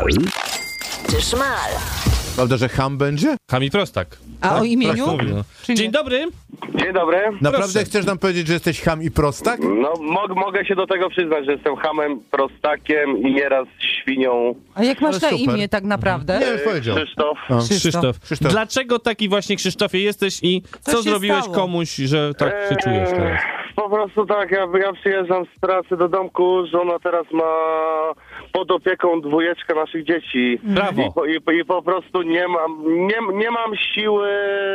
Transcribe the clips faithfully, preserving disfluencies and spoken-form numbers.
czy szmal? Prawda, że ham będzie? Ham i prostak. A Tak, o imieniu? Mówi, no. Dzień dobry. Dzień dobry. Naprawdę Proszę. chcesz nam powiedzieć, że jesteś ham i prostak? No, mo- mogę się do tego przyznać, że jestem hamem, prostakiem i nieraz świnią. A jak masz Ale na super. imię tak naprawdę? Nie, już powiedział. Krzysztof. No. Krzysztof. Krzysztof. Krzysztof. Dlaczego taki właśnie, Krzysztofie, jesteś i co Co się zrobiłeś stało? komuś, że tak się czujesz teraz? Po prostu tak, ja, ja przyjeżdżam z pracy do domku, żona teraz ma pod opieką dwójeczkę naszych dzieci. Brawo. I po, i, po- I po prostu nie mam, nie, nie mam siły,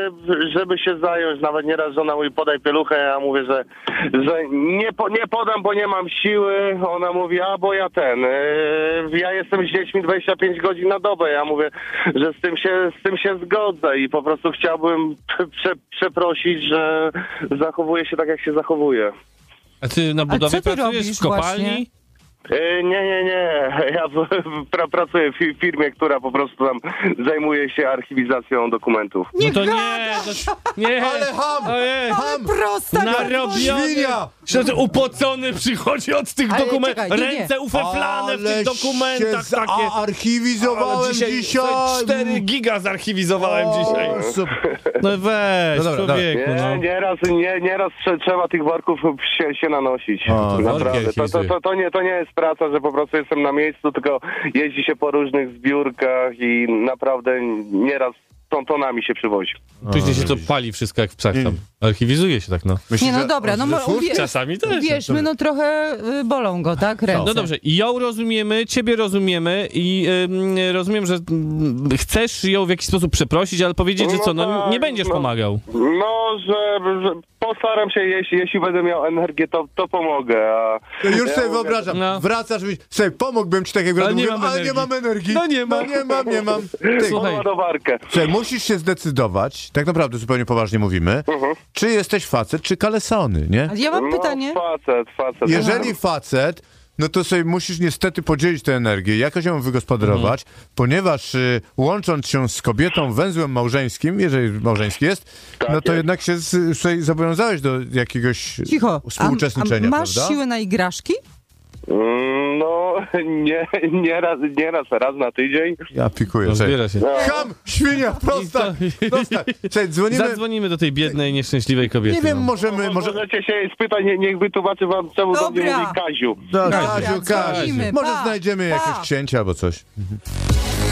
żeby się zająć. Nawet nieraz żona mówi, podaj pieluchę, ja mówię, że, że nie, po, nie podam, bo nie mam siły. Ona mówi, a bo ja ten, yy, ja jestem z dziećmi dwadzieścia pięć godzin na dobę. Ja mówię, że z tym się, z tym się zgodzę i po prostu chciałbym prze, przeprosić, że zachowuję się tak, jak się zachowuję. A ty na budowie co ty pracujesz robisz w kopalni? właśnie? Yy, nie, nie, nie. Ja w, pra, pracuję w fi- firmie, która po prostu tam zajmuje się archiwizacją dokumentów. No to nie, to, nie. Ale ham! Ojej. Ham! Prosta Narobiony! Świnia! Że ten upocony przychodzi od tych Ale dokumentów. czekaj, nie, nie. Ręce ufeflane w tych Ale dokumentach się takie. archiwizowałem Ale dzisiaj. dzisiaj cztery giga zarchiwizowałem dzisiaj. O, super. No weź, No dobra, człowieku, Nie, no. nieraz, nie, nieraz trze- trzeba tych worków się, się nanosić. A, Naprawdę. To, to, to, to, nie, to nie jest praca, że po prostu jestem na miejscu, tylko jeździ się po różnych zbiórkach i naprawdę nieraz tą tonami się przywozi. Później się to pali wszystko jak w psach tam. Archiwizuje się tak, no. Myślisz, Nie, no że- dobra, no że mo- słuch- uwierz, Czasami też. uwierzmy, no trochę y, bolą go, tak, ręce. No dobrze, ją rozumiemy, ciebie rozumiemy i ym, rozumiem, że ym, chcesz ją w jakiś sposób przeprosić, ale powiedzieć, że co, no tak, nie będziesz no. pomagał. No, że, że postaram się, jeśli, jeśli będę miał energię, to, to pomogę. A To już ja sobie mówię, wyobrażam, No. wracasz i sobie pomógłbym ci tak jak Ale wtedy nie mówiłem, mam ale nie energii. mam energii. No nie mam. No nie mam, nie mam. Ty, Słuchaj. ładowarkę. Słuchaj, musisz się zdecydować, tak naprawdę zupełnie poważnie mówimy, Mhm. czy jesteś facet, czy kalesony, nie? A ja mam No, pytanie. facet, facet. Jeżeli facet, no to sobie musisz niestety podzielić tę energię, jakoś ją wygospodarować, ponieważ y, łącząc się z kobietą węzłem małżeńskim, jeżeli małżeński jest, Tak no to jest. jednak się z, sobie zobowiązałeś do jakiegoś Cicho. współuczestniczenia, a, a masz prawda? siłę na igraszki? Mm, No, nie, nie raz, nie raz, raz na tydzień. Ja pikuję. No, Słuchaj. zbiera się. Ham, świnia, prosta, prosta. Słuchaj, dzwonimy, Zadzwonimy do tej biednej, nieszczęśliwej kobiety. nie wiem, no. możemy, może... Możecie się jej spytać, nie, niech wytłumaczy wam, czemu do mnie Dobra. mówi Kaziu. No, Dobra, Kaziu, Kaziu. dzwonimy, Może pa, znajdziemy pa. jakieś księcia albo coś.